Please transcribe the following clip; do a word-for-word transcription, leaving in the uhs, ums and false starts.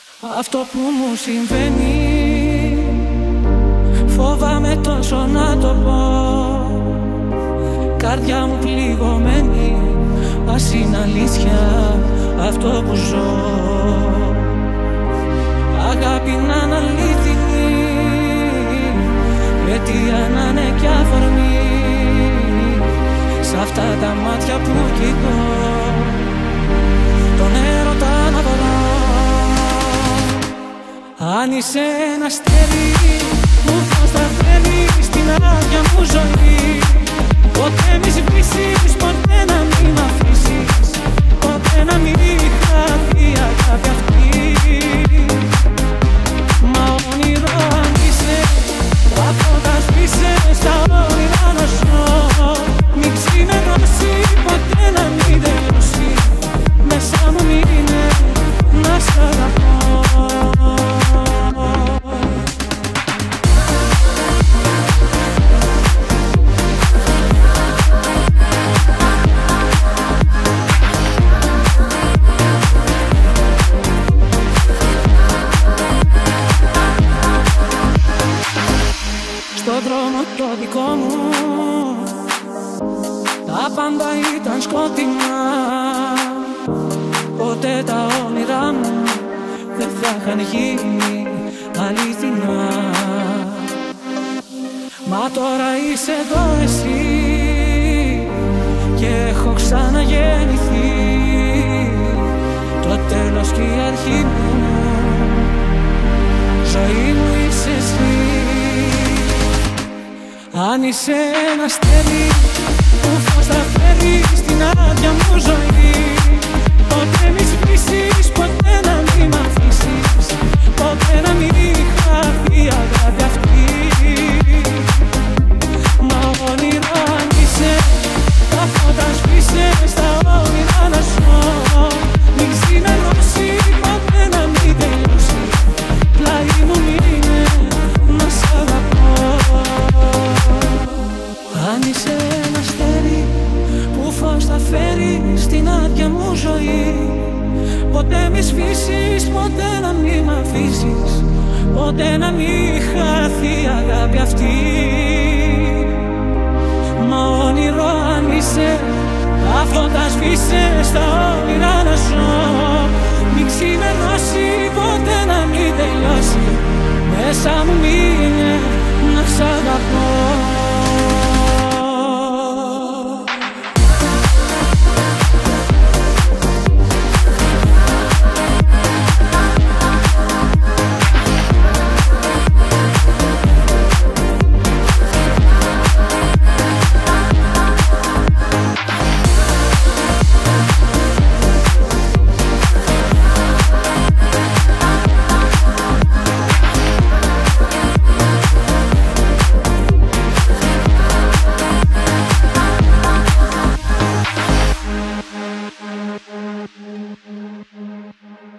Αυτό που μου συμβαίνει φοβάμαι τόσο να το πω. Καρδιά μου πληγωμένη, ας είναι αλήθεια αυτό που ζω. Αγάπη να είναι αλήθινη, αιτία να είναι κι αφορμή. Σ' αυτά τα μάτια που κοιτώ, τον έρωτα να βρω. Αν είσαι ένα αστέρι που φως θα φέρει στην άδεια μου ζωή, ποτέ μη σβήσεις, ποτέ να μην μ' αφήσεις, ποτέ να μην χαθεί η αγάπη αυτή. Μα όνειρο αν είσαι, τα φώτα σβήσε, στα όνειρα να ζω. Μην ξημερώσει, ποτέ να μην τελειώσει, μέσα μου μείνε να σ' αγαπώ. Στον δρόμο το δικό μου τα πάντα ήταν σκοτεινά. Ποτέ τα όνειρά μου δεν θα είχαν γίνει αληθινά. Μα τώρα είσαι εδώ εσύ και έχω ξαναγεννηθεί. Το τέλος και η αρχή μου, ζωή μου είσαι εσύ. Αν είσαι ένα αστέρι που φως θα φέρει στην άδεια μου ζωή, ποτέ μη σβήσεις, ποτέ να μην μ' αφήσεις, ποτέ να μην χαθεί η αγάπη αυτή. Μα όνειρο αν είσαι, τα φώτα σβήσε, στα όνειρα να ζω. Μην ξημερώσει, ποτέ να μην τελειώσει, πλάι μου μείνε να σ' αγαπώ. Αν είσαι ένα αστέρι που φως θα φέρει στην άδεια μου ζωή, ποτέ μη σβήσεις, ποτέ να μην μ' αφήσεις, ποτέ να μην χαθεί η αγάπη αυτή. Μα όνειρο αν είσαι, τα φώτα σβήσε, στα όνειρα να ζω. Μην ξημερώσει, ποτέ να μην τελειώσει, μέσα μου μείνε να σ' αγαπώ.